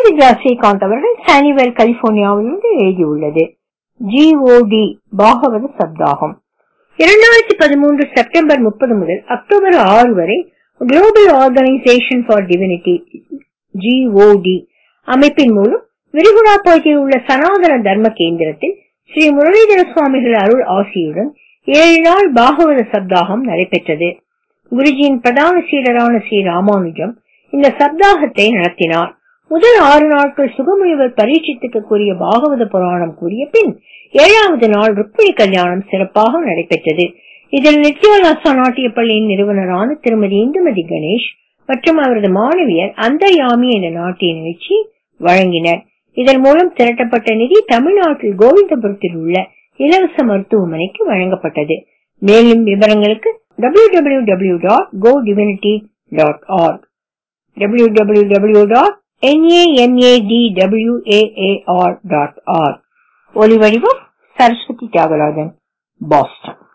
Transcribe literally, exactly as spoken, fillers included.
வித்யா ஸ்ரீகாந்த் அவர்கள் சானிவேல் கலிபோர்னியாவிலிருந்து எழுதியுள்ளது. ஜிஓடி பாகவத சப்தாகம் இரண்டாயிரத்தி பதிமூன்று செப்டம்பர் முப்பது முதல் அக்டோபர் ஆறு வரை global organisation for divinity G O D அமைப்பின் மூலம் விரிகுடாப்பகுதியில் உள்ள சனாதன தர்ம கேந்திரத்தில் ஸ்ரீ முரளிதர சுவாமிகள் அருள் ஆசியுடன் ஏழு நாள் பாகவத சப்தாகம் நடைபெற்றது. குருஜியின் பிரதான சீடரான ஸ்ரீ ராமானுஜம் இந்த சப்தாகத்தை நடத்தினார். முதல் ஆறு நாட்கள் சுகமுனிவர் பரீட்சித்துக்கு கூறிய பாகவத புராணம் கூறிய பின் ஏழாவது நாள் ருக்மிணி கல்யாணம் சிறப்பாக நடைபெற்றது. இதில் நித்யாலாசா நாட்டிய பள்ளியின் நிறுவனரான திருமதி இந்துமதி கணேஷ் மற்றும் அவரது மாணவியர் அந்தர்யாமி என்ற நாட்டிய நிகழ்ச்சி வழங்கினர். இதன் மூலம் திரட்டப்பட்ட நிதி தமிழ்நாட்டில் கோவிந்தபுரத்தில் உள்ள இலவச மருத்துவமனைக்கு வழங்கப்பட்டது. மேலும் விவரங்களுக்கு W W W dot go divinity dot org W W W dot நேமத்வார் டாட் ஆர்க். ஒலிவடிவம் சரஸ்வதி தியாகராஜன், பாஸ்டன்.